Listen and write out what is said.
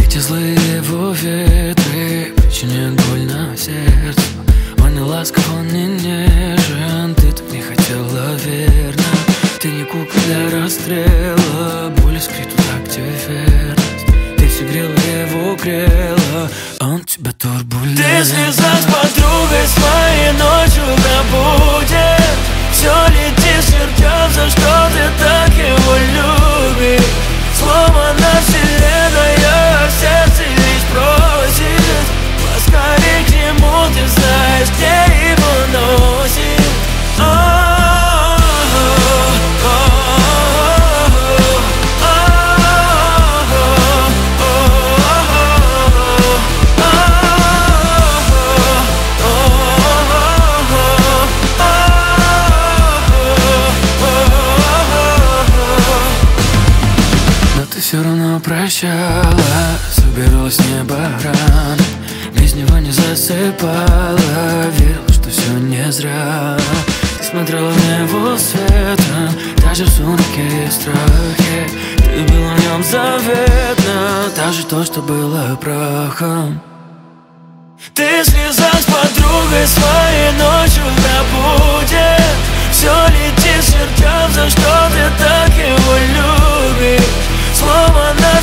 Эти злые его ветры причиняют больно сердцу. Он не ласков, он не нежен. Ты так не хотела, верно. Ты не кукла для расстрела. Боль скрыт так тебе верность. Ты все грела, его грела. Он тебя турбулент. Ты связалась с подругой своей, ночью пробудет. Все летишь, сердцем, за что ты так его любишь. Сломана вселенная, сердце лишь просит поскорей к нему, ты знаешь, где его носит. Все равно прощала, собиралась с неба рано, без него не засыпала, верила, что все не зря. Ты смотрела в небо светом, даже в сумраке и страхе. Ты была в нем заветна, даже то, что было прахом. Ты связалась с подругой своей, ночью пробудет. Все летит сердцем, за что ты так его любишь. Сломана